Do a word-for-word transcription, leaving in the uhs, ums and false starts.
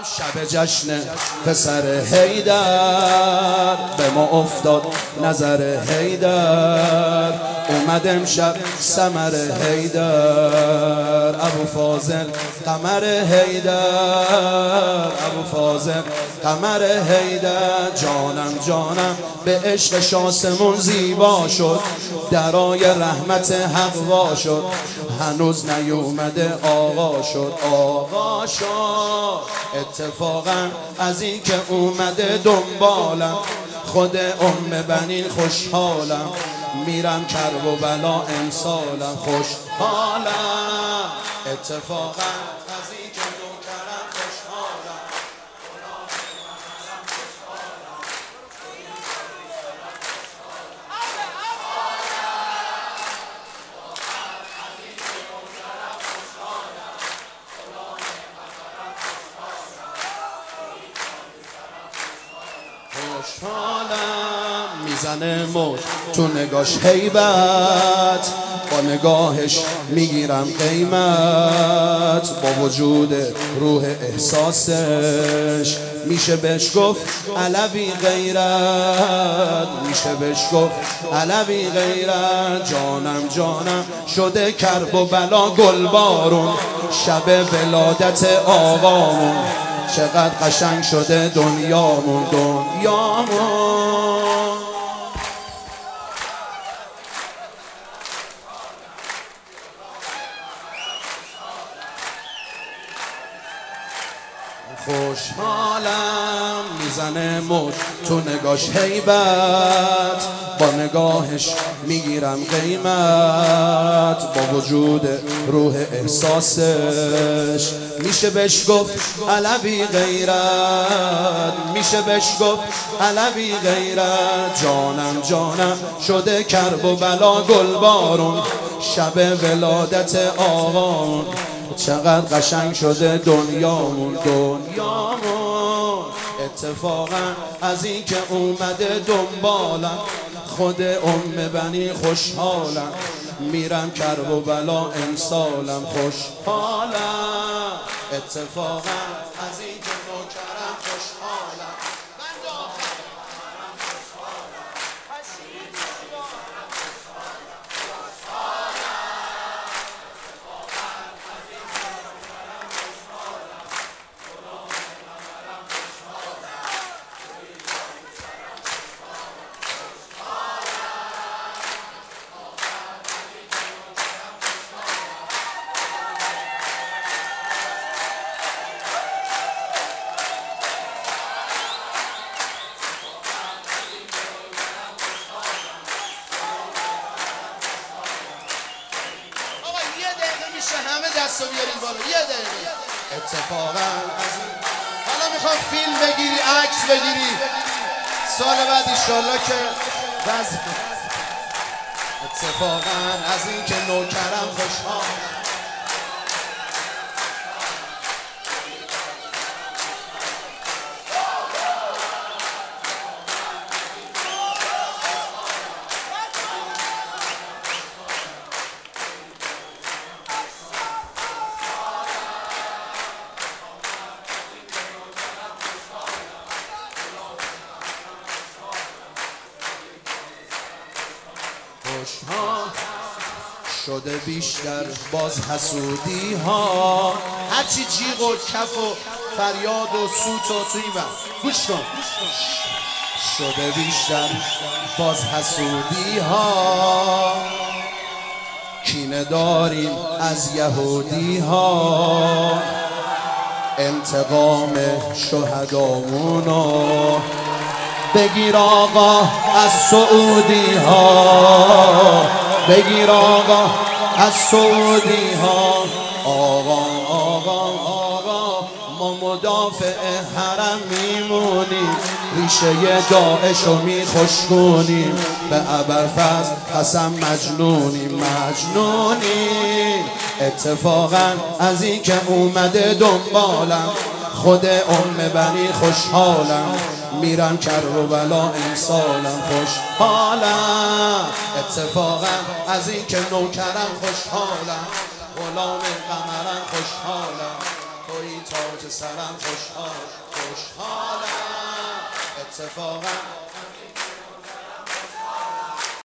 شب جشن پسر حیدر به ما افتاد نظر حیدر اومد امشب ثمر حیدر ابو فاضل قمر حیدر ابو فاضل قمر حیدر جانم جانم به عشق شاسمون زیبا شد درای رحمت حق وا شد هنوز نیومده آقا شد آقا شد اتفاقا از این که اومده دنبالم خود ام بنین خوشحالم میرم کرب و بلا امسالم خوشحالم اتفاقا از این که نوکرم خوشحالم خوشحالم میزنه موج تو نگاش هیبت با نگاهش میگیرم قیمت با وجود روح احساسش میشه بهش گفت علوی غیرت میشه بهش گفت علوی غیرت جانم جانم شده کرب و بلا گل بارون شب ولادت آقامون چقدر قشنگ شده دنیامون دنیامون خوشحالم میزنه موج تو نگاش هیبت با نگاهش میگیرم قیمت با وجود روح احساسش میشه بهش گفت علوی غیرت میشه بهش گفت علوی غیرت جانم جانم شده کرب و بلا گل بارون شب ولادت آقامون چقدر قشنگ شده دنیامون دنیامون اتفاقا از این که اومده دنبالم خود ام بنی خوشحالم میرم کرب و بلا امسالم خوشحالم اتفاقا از این که نوکرم خوشحالم همه دست رو بیاریم بالا یه دقیقه اتفاقا حالا میخوام فیلم بگیری عکس بگیری سال بعد ایشالله که وضع اتفاقا از این که نوکرم خوشحال شده بیشتر باز حسودی ها هرچی جیغ و کف و فریاد و سوت و توی من گوش کن شده بیشتر باز حسودی ها کینه داریم از یهودی ها انتقام شهدامونو بگیر آقا از سعودی ها بگیر آقا از سعودی ها آقا آقا آقا ما مدافع حرم میمونیم ریشه داعش رو میخشکونیم به ابرفضل قسم مجنونیم مجنونیم اتفاقا از این که اومده دنبالم خود ام بنی خوشحالم میرم کرب و بلا امسالم خوشحالم اتفاقا از این که نوکرم خوشحالم غلام قمرم خوشحالم توی تاج سرم خوشحال خوشحالم اتفاقا